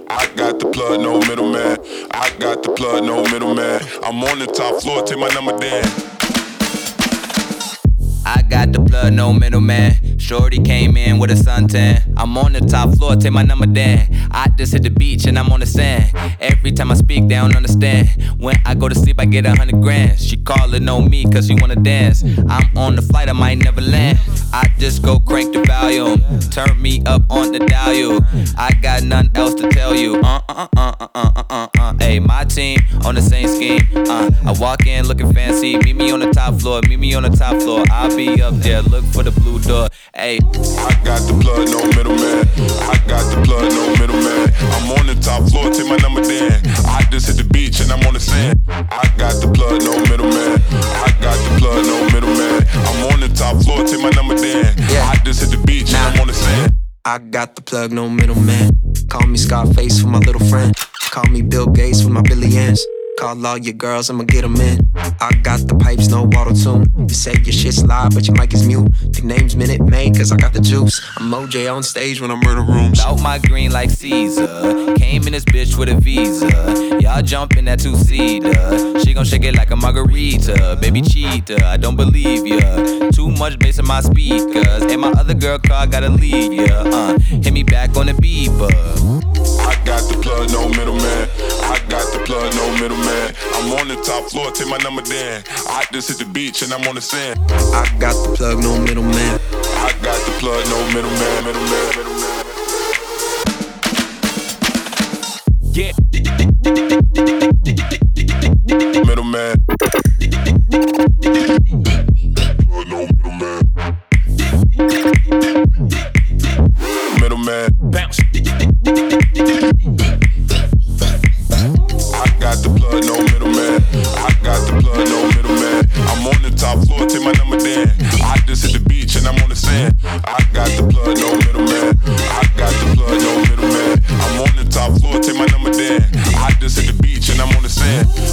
I got the plug, no middleman. I got the plug, no middleman. I'm on the top floor, take my number down. I got the blood, no middleman. Shorty came in with a suntan. I'm on the top floor, take my number down. I just hit the beach and I'm on the sand. Every time I speak, they don't understand. When I go to sleep, I get 100 grand. She callin' on me cause she wanna dance. I'm on the flight, I might never land. I just go crank the volume. Turn me up on the dial. I got nothing else to tell you. Hey, my team on the same scheme. I walk in looking fancy. Meet me on the top floor, meet me on the top floor. I'll be up there, look for the blue door. Hey, I got the plug, no middleman. I got the plug, no middleman. I'm on the top floor, take my number down. I just hit the beach and I'm on the sand. I got the plug, no middleman. I got the plug, no middleman. I'm on the top floor, take my number down. I just hit the beach and I'm on the sand. I got the plug, no middleman. Call me Scarface for my little friend. Call me Bill Gates for my billions. Call all your girls, I'ma get them in. I got the pipes, no auto-tune. You say your shit's live, but your mic is mute. Your name's Minute Maid, cause I got the juice. I'm OJ on stage when I'm murder rooms. Out my green like Caesar. Came in this bitch with a visa. Y'all jumping that two-seater. She gon' shake it like a margarita. Baby cheater, I don't believe ya. Too much bass in my speakers. And my other girl car, gotta leave ya. Hit me back on the beeper. I got the plug, no middleman. I got the plug, no middleman. I'm on the top floor, take my number down. I just hit the beach and I'm on the sand. I got the plug, no middleman. I got the plug, no middleman, middleman. Yeah. Middleman. No middleman. Middleman. Bounce. I got the plug, no middleman. I got the plug, no middleman. I'm on the top floor, take my number down. I just hit the beach and I'm on the sand. I got the plug, no middleman. I got the plug, no middleman. I'm on the top floor, take my number down. I just hit the beach and I'm on the sand.